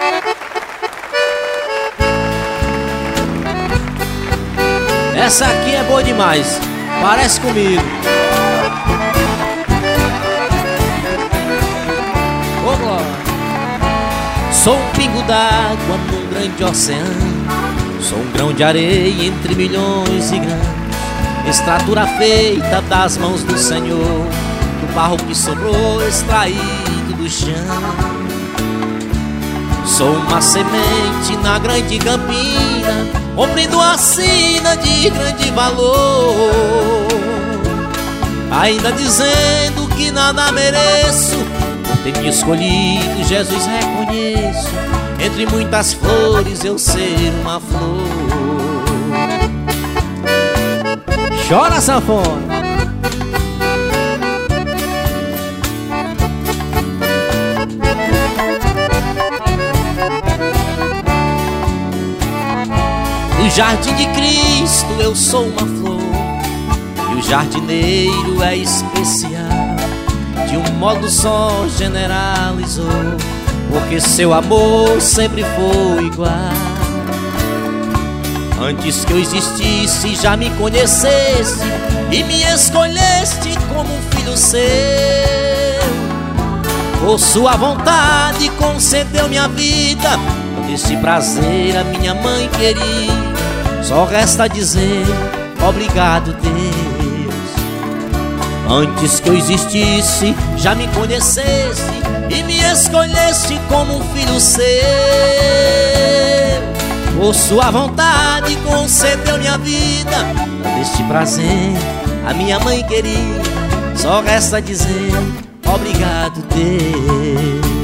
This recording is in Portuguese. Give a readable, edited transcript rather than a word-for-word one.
Essa aqui é boa demais, parece comigo. Ô glória. Sou um pingo d'água num grande oceano, sou um grão de areia entre milhões de grãos, estrutura feita das mãos do Senhor, do barro que sobrou extraído do chão. Sou uma semente na grande campina, cumprindo a sina de grande valor, ainda dizendo que nada mereço, por ter me escolhido, Jesus reconheço, entre muitas flores eu ser uma flor. Chora, sanfona! No jardim de Cristo eu sou uma flor, e o jardineiro é especial, de um modo só generalizou, porque seu amor sempre foi igual. Antes que eu existisse já me conheceste e me escolheste como um filho seu. Por sua vontade concedeu minha vida, deste prazer a minha mãe querida. Só resta dizer obrigado, Deus. Antes que eu existisse já me conheceste e me escolheste como um filho seu. Por sua vontade concedeu minha vida, deste prazer a minha mãe querida. Só resta dizer obrigado, Deus.